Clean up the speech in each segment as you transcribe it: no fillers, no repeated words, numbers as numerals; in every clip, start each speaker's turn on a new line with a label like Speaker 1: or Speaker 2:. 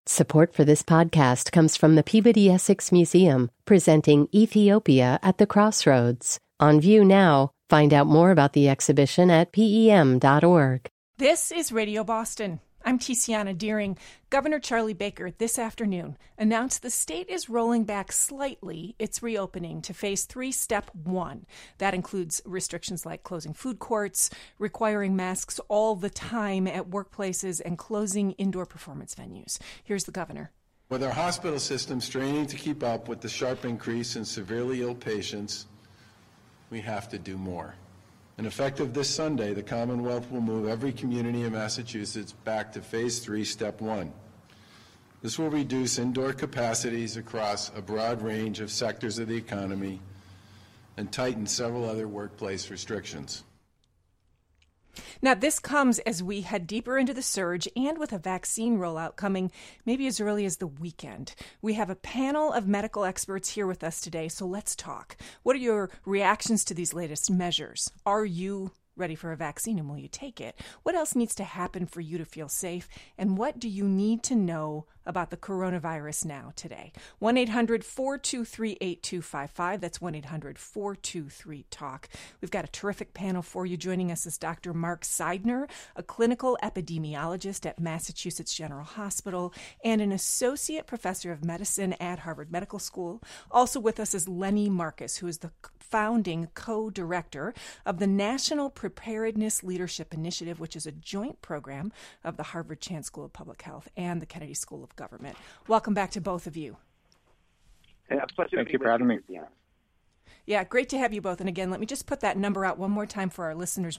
Speaker 1: Support for this podcast comes from the Peabody Essex Museum, presenting Ethiopia at the Crossroads. On view now. Find out more about the exhibition at pem.org.
Speaker 2: This is Radio Boston. I'm Tiziana Deering. Governor Charlie Baker this afternoon announced the state is rolling back slightly its reopening to Phase 3, Step 1. That includes restrictions like closing food courts, requiring masks all the time at workplaces, and closing indoor performance venues. Here's the governor.
Speaker 3: With our hospital system straining to keep up with the sharp increase in severely ill patients, we have to do more. And effective this Sunday, the Commonwealth will move every community in Massachusetts back to Phase 3, Step 1. This will reduce indoor capacities across a broad range of sectors of the economy and tighten several other workplace restrictions.
Speaker 2: Now, this comes as we head deeper into the surge and with a vaccine rollout coming maybe as early as the weekend. We have a panel of medical experts here with us today, so let's talk. What are your reactions to these latest measures? Are you ready for a vaccine, and will you take it? What else needs to happen for you to feel safe? And what do you need to know about the coronavirus now today? 1-800-423-8255. That's 1-800-423-TALK. We've got a terrific panel for you. Joining us is Dr. Mark Seidner, a clinical epidemiologist at Massachusetts General Hospital and an associate professor of medicine at Harvard Medical School. Also with us is Lenny Marcus, who is the founding co-director of the National Preparedness Leadership Initiative, which is a joint program of the Harvard Chan School of Public Health and the Kennedy School of Government. Welcome back to both of you.
Speaker 4: Yeah, thank you for having me.
Speaker 2: Yeah, great to have you both. And again, let me just put that number out one more time for our listeners,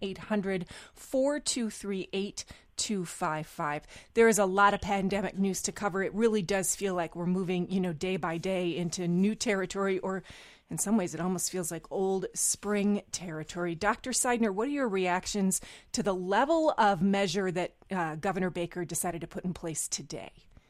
Speaker 2: 1-800-423-8255. There is a lot of pandemic news to cover. It really does feel like we're moving, day by day into new territory, or in some ways, it almost feels like old spring territory. Dr. Seidner, what are your reactions to the level of measure that Governor Baker decided to put in place today?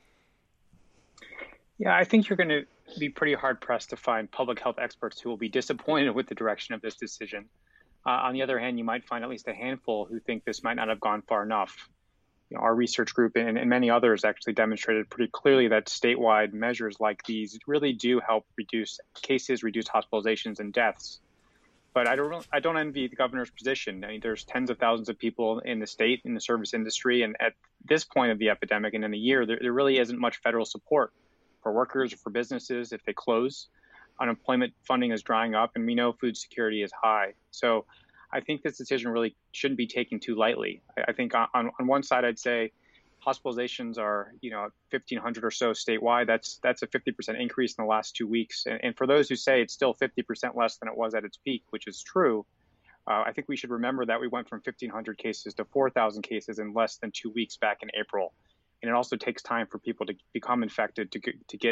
Speaker 4: Yeah, I think you're going to be pretty hard-pressed to find public health experts who will be disappointed with the direction of this decision. On the other hand, you might find at least a handful who think this might not have gone far enough. Our research group and many others actually demonstrated pretty clearly that statewide measures like these really do help reduce cases, reduce hospitalizations and deaths. But I don't envy the governor's position. I mean, there's tens of thousands of people in the state, in the service industry, and at this point of the epidemic and in the year, there really isn't much federal support for workers or for businesses if they close. Unemployment funding is drying up, and we know food security is high. So I think this decision really shouldn't be taken too lightly. I think on one side, I'd say hospitalizations are, 1,500 or so statewide. That's a 50% increase in the last 2 weeks. And for those who say it's still 50% less than it was at its peak, which is true, I think we should remember that we went from 1,500 cases to 4,000 cases in less than 2 weeks back in April. And it also takes time for people to become infected to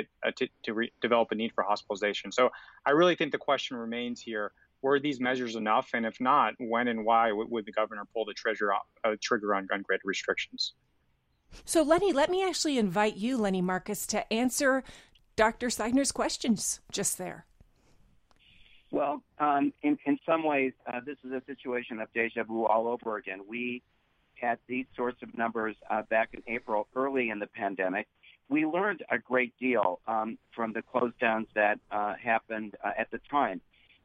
Speaker 4: develop a need for hospitalization. So I really think the question remains here: were these measures enough? And if not, when and why would the governor pull the trigger on gun greater restrictions?
Speaker 2: So, Lenny, let me actually invite you, Lenny Marcus, to answer Dr. Seidner's questions just there.
Speaker 5: Well, in some ways, this is a situation of deja vu all over again. We had these sorts of numbers back in April, early in the pandemic. We learned a great deal from the close downs that happened at the time.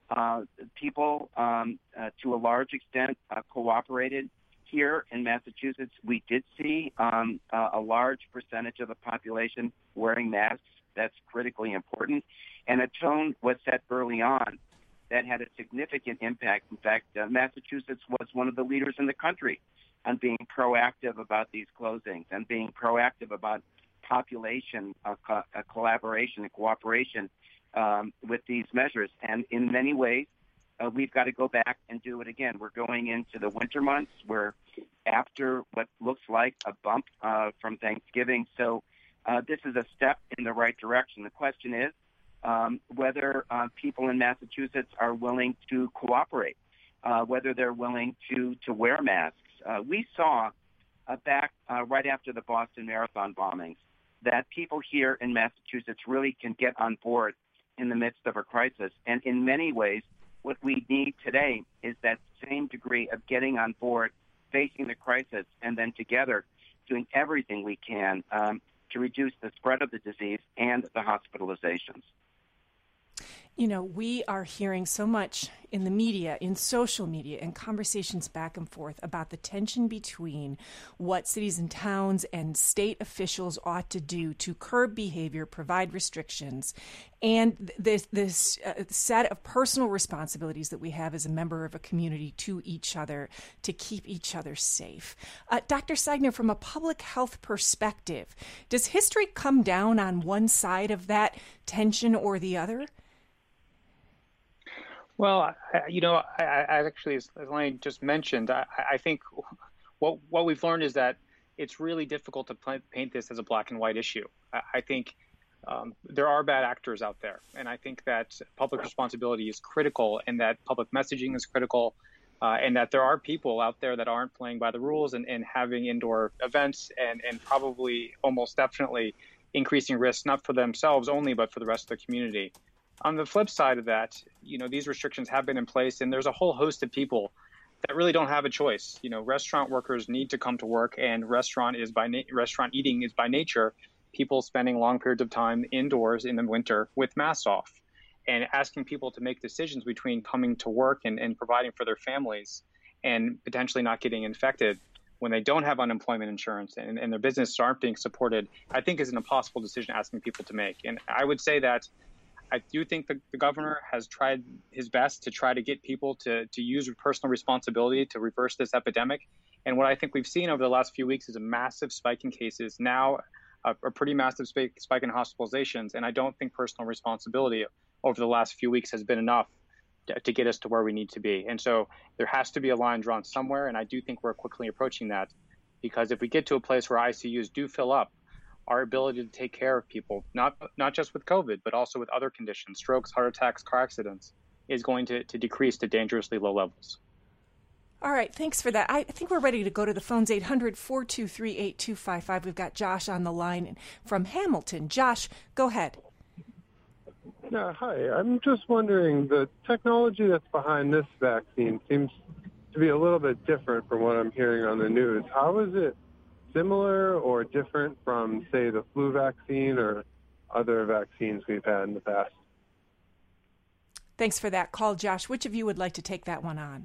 Speaker 5: People, to a large extent, cooperated. Here in Massachusetts, we did see a large percentage of the population wearing masks. That's critically important. And a tone was set early on that had a significant impact. In fact, Massachusetts was one of the leaders in the country on being proactive about these closings and being proactive about population collaboration and cooperation with these measures. And in many ways, we've got to go back and do it again. We're going into the winter months. We're after what looks like a bump from Thanksgiving. So this is a step in the right direction. The question is whether people in Massachusetts are willing to cooperate, whether they're willing to wear masks. We saw back right after the Boston Marathon bombings that people here in Massachusetts really can get on board in the midst of a crisis. And in many ways, what we need today is that same degree of getting on board, facing the crisis, and then together doing everything we can to reduce the spread of the disease and the hospitalizations.
Speaker 2: You know, we are hearing so much in the media, in social media, and conversations back and forth about the tension between what cities and towns and state officials ought to do to curb behavior, provide restrictions, and this set of personal responsibilities that we have as a member of a community to each other to keep each other safe. Dr. Seidner, from a public health perspective, does history come down on one side of that tension or the other?
Speaker 4: Well, I actually, as Elaine just mentioned, I think what we've learned is that it's really difficult to paint this as a black and white issue. I think there are bad actors out there, and I think that public responsibility is critical, and that public messaging is critical, and that there are people out there that aren't playing by the rules and having indoor events and probably almost definitely increasing risk, not for themselves only, but for the rest of the community. On the flip side of that, these restrictions have been in place, and there's a whole host of people that really don't have a choice. Restaurant workers need to come to work, and restaurant eating is by nature people spending long periods of time indoors in the winter with masks off, and asking people to make decisions between coming to work and providing for their families and potentially not getting infected when they don't have unemployment insurance and their businesses aren't being supported, I think is an impossible decision asking people to make. And I would say that I do think the governor has tried his best to try to get people to use personal responsibility to reverse this epidemic. And what I think we've seen over the last few weeks is a massive spike in cases, now a pretty massive spike in hospitalizations. And I don't think personal responsibility over the last few weeks has been enough to get us to where we need to be. And so there has to be a line drawn somewhere. And I do think we're quickly approaching that, because if we get to a place where ICUs do fill up, our ability to take care of people, not just with COVID, but also with other conditions, strokes, heart attacks, car accidents, is going to decrease to dangerously low levels.
Speaker 2: All right, thanks for that. I think we're ready to go to the phones, 800-423-8255. We've got Josh on the line from Hamilton. Josh, go ahead.
Speaker 6: Yeah, hi. I'm just wondering, the technology that's behind this vaccine seems to be a little bit different from what I'm hearing on the news. How is it similar or different from, say, the flu vaccine or other vaccines we've had in the past?
Speaker 2: Thanks for that call, Josh. Which of you would like to take that one on?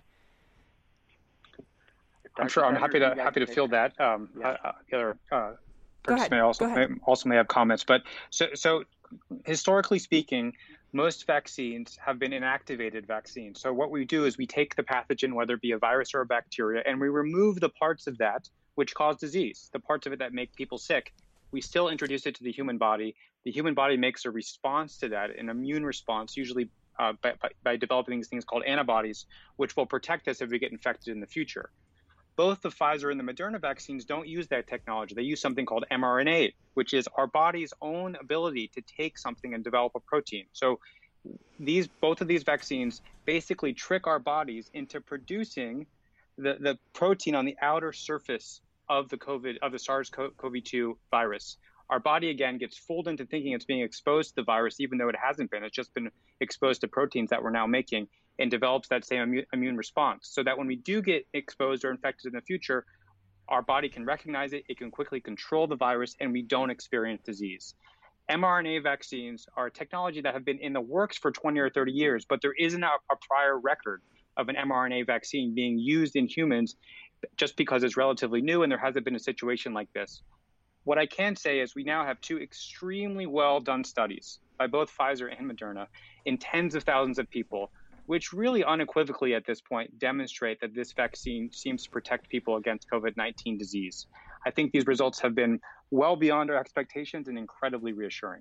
Speaker 4: I'm sure I'm happy to field that. The other participants may have comments, but so historically speaking, most vaccines have been inactivated vaccines. So what we do is we take the pathogen, whether it be a virus or a bacteria, and we remove the parts of that which cause disease, the parts of it that make people sick. We still introduce it to the human body. The human body makes a response to that, an immune response, usually by developing these things called antibodies, which will protect us if we get infected in the future. Both the Pfizer and the Moderna vaccines don't use that technology. They use something called mRNA, which is our body's own ability to take something and develop a protein. So both of these vaccines basically trick our bodies into producing the protein on the outer surface of the SARS-CoV-2 virus. Our body, again, gets fooled into thinking it's being exposed to the virus, even though it hasn't been. It's just been exposed to proteins that we're now making, and develops that same immune response, so that when we do get exposed or infected in the future, our body can recognize it, it can quickly control the virus, and we don't experience disease. mRNA vaccines are a technology that have been in the works for 20 or 30 years, but there isn't a prior record of an mRNA vaccine being used in humans just because it's relatively new and there hasn't been a situation like this. What I can say is we now have two extremely well done studies by both Pfizer and Moderna in tens of thousands of people, which really unequivocally at this point demonstrate that this vaccine seems to protect people against COVID-19 disease. I think these results have been well beyond our expectations and incredibly reassuring.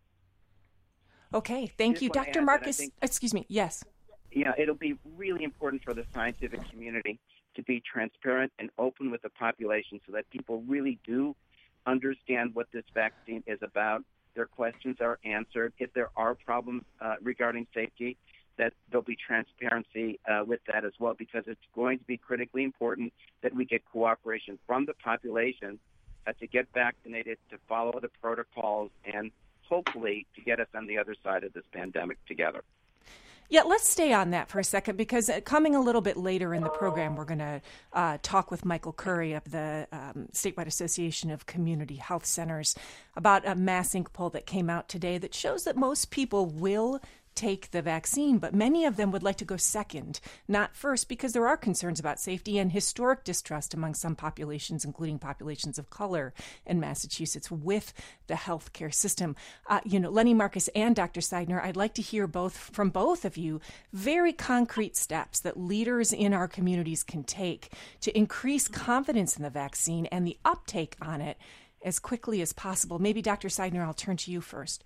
Speaker 2: Okay, thank you. Dr. Marcus, excuse me, yes.
Speaker 5: Yeah, it'll be really important for the scientific community to be transparent and open with the population so that people really do understand what this vaccine is about. Their questions are answered. If there are problems regarding safety, that there'll be transparency with that as well, because it's going to be critically important that we get cooperation from the population to get vaccinated, to follow the protocols, and hopefully to get us on the other side of this pandemic together.
Speaker 2: Yeah, let's stay on that for a second, because coming a little bit later in the program, we're going to talk with Michael Curry of the Statewide Association of Community Health Centers about a MassInc poll that came out today that shows that most people will take the vaccine, but many of them would like to go second, not first, because there are concerns about safety and historic distrust among some populations, including populations of color in Massachusetts, with the healthcare system. Lenny Marcus and Dr. Seidner, I'd like to hear from both of you very concrete steps that leaders in our communities can take to increase confidence in the vaccine and the uptake on it as quickly as possible. Maybe Dr. Seidner, I'll turn to you first.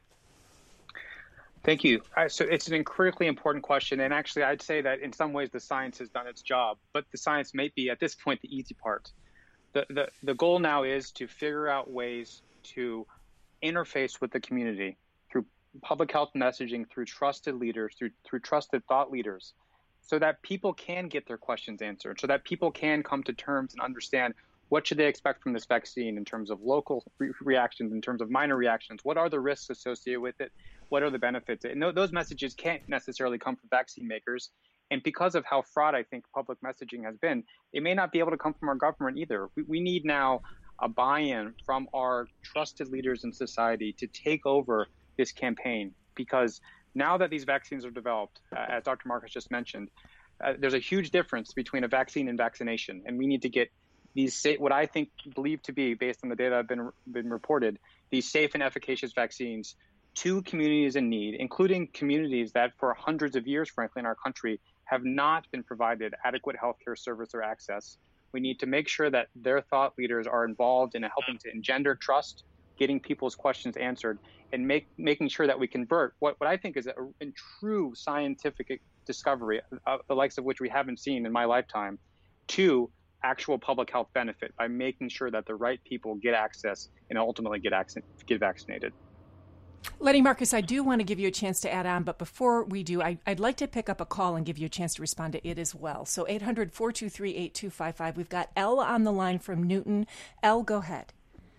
Speaker 4: Thank you. So it's an critically important question. And actually, I'd say that in some ways the science has done its job, but the science may be at this point the easy part. The goal now is to figure out ways to interface with the community through public health messaging, through trusted leaders, through trusted thought leaders, so that people can get their questions answered, so that people can come to terms and understand what should they expect from this vaccine in terms of local reactions, in terms of minor reactions, what are the risks associated with it, what are the benefits? And those messages can't necessarily come from vaccine makers. And because of how fraught I think public messaging has been, it may not be able to come from our government either. We need now a buy-in from our trusted leaders in society to take over this campaign, because now that these vaccines are developed, as Dr. Marcus just mentioned, there's a huge difference between a vaccine and vaccination. And we need to get these, what I believe to be, based on the data that have been reported, these safe and efficacious vaccines to communities in need, including communities that for hundreds of years, frankly, in our country, have not been provided adequate healthcare service or access. We need to make sure that their thought leaders are involved in helping to engender trust, getting people's questions answered, and making sure that we convert what I think is a true scientific discovery, the likes of which we haven't seen in my lifetime, to actual public health benefit by making sure that the right people get access and ultimately get vaccinated.
Speaker 2: Lenny Marcus, I do want to give you a chance to add on, but before we do, I'd like to pick up a call and give you a chance to respond to it as well. So 800-423-8255. We've got Elle on the line from Newton. Elle, go ahead.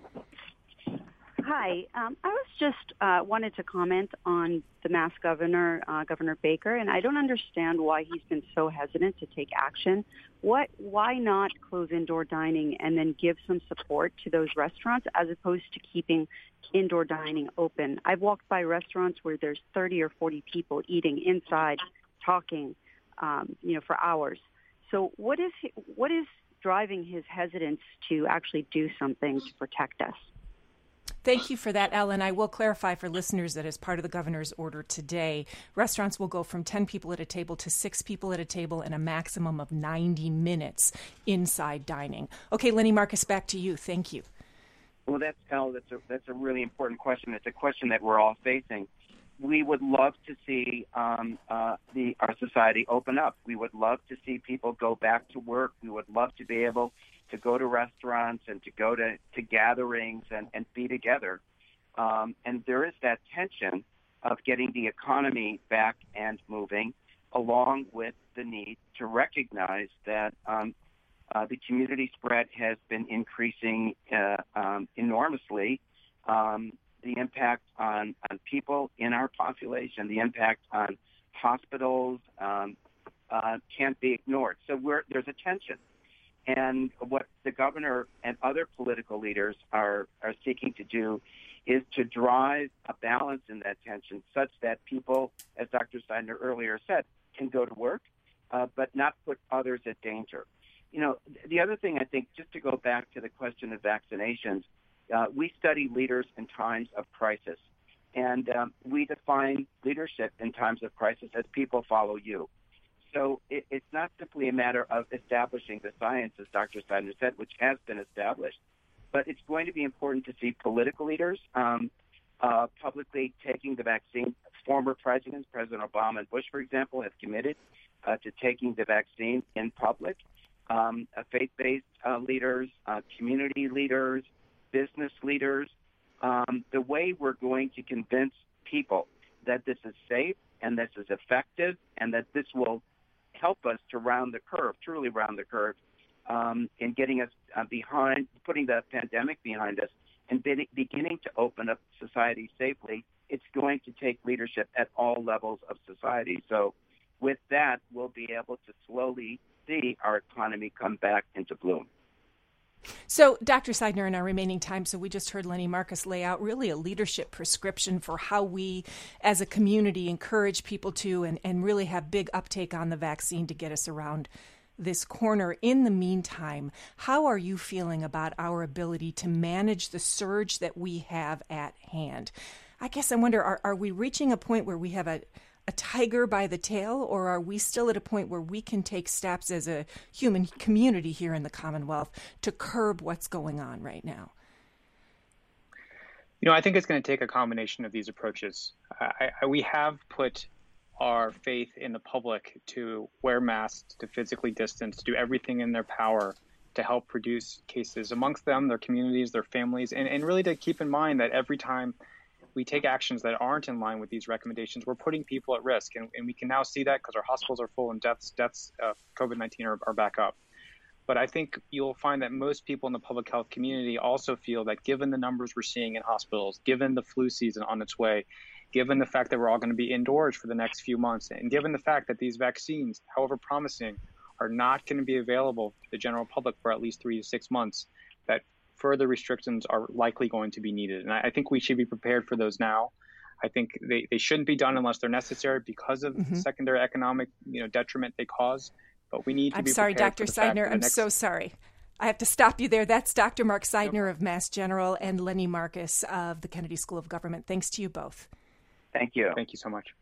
Speaker 7: Hi. I was just wanted to comment on the Mass Governor, Governor Baker, and I don't understand why he's been so hesitant to take action. Why not close indoor dining and then give some support to those restaurants as opposed to keeping indoor dining open? I've walked by restaurants where there's 30 or 40 people eating inside, talking, for hours. So what is driving his hesitance to actually do something to protect us?
Speaker 2: Thank you for that, Ellen. I will clarify for listeners that as part of the governor's order today, restaurants will go from 10 people at a table to 6 people at a table and a maximum of 90 minutes inside dining. Okay, Lenny Marcus, back to you. Thank you.
Speaker 5: Well, that's a really important question. It's a question that we're all facing. We would love to see our society open up. We would love to see people go back to work. We would love to be able to go to restaurants and to go to gatherings and be together. And there is that tension of getting the economy back and moving, along with the need to recognize that the community spread has been increasing enormously. The impact on people in our population, the impact on hospitals can't be ignored. So there's a tension. And what the governor and other political leaders are seeking to do is to drive a balance in that tension such that people, as Dr. Seidner earlier said, can go to work, but not put others at danger. The other thing, I think, just to go back to the question of vaccinations, we study leaders in times of crisis. And we define leadership in times of crisis as people follow you. So it's not simply a matter of establishing the science, as Dr. Seidner said, which has been established, but it's going to be important to see political leaders publicly taking the vaccine. Former presidents, President Obama and Bush, for example, have committed to taking the vaccine in public. Faith-based leaders, community leaders, business leaders. The way we're going to convince people that this is safe and this is effective and that this will help us to truly round the curve in getting us behind, putting the pandemic behind us and beginning to open up society safely, it's going to take leadership at all levels of society. So with that, we'll be able to slowly see our economy come back into bloom.
Speaker 2: So, Dr. Seidner, in our remaining time, so we just heard Lenny Marcus lay out really a leadership prescription for how we as a community encourage people to and really have big uptake on the vaccine to get us around this corner. In the meantime, how are you feeling about our ability to manage the surge that we have at hand? I guess I wonder, are we reaching a point where we have a tiger by the tail, or are we still at a point where we can take steps as a human community here in the Commonwealth to curb what's going on right now?
Speaker 4: I think it's going to take a combination of these approaches. We have put our faith in the public to wear masks, to physically distance, to do everything in their power to help reduce cases amongst them, their communities, their families, and really to keep in mind that every time we take actions that aren't in line with these recommendations, we're putting people at risk. And we can now see that because our hospitals are full and deaths of COVID-19 are back up. But I think you'll find that most people in the public health community also feel that given the numbers we're seeing in hospitals, given the flu season on its way, given the fact that we're all going to be indoors for the next few months, and given the fact that these vaccines, however promising, are not going to be available to the general public for at least 3 to 6 months, that further restrictions are likely going to be needed. And I think we should be prepared for those now. I think they shouldn't be done unless they're necessary because of the secondary economic detriment they cause. But we need to be prepared.
Speaker 2: Dr. Seidner, I'm so sorry. I have to stop you there. That's Dr. Mark Seidner of Mass General and Lenny Marcus of the Kennedy School of Government. Thanks to you both.
Speaker 5: Thank you.
Speaker 4: Thank you so much.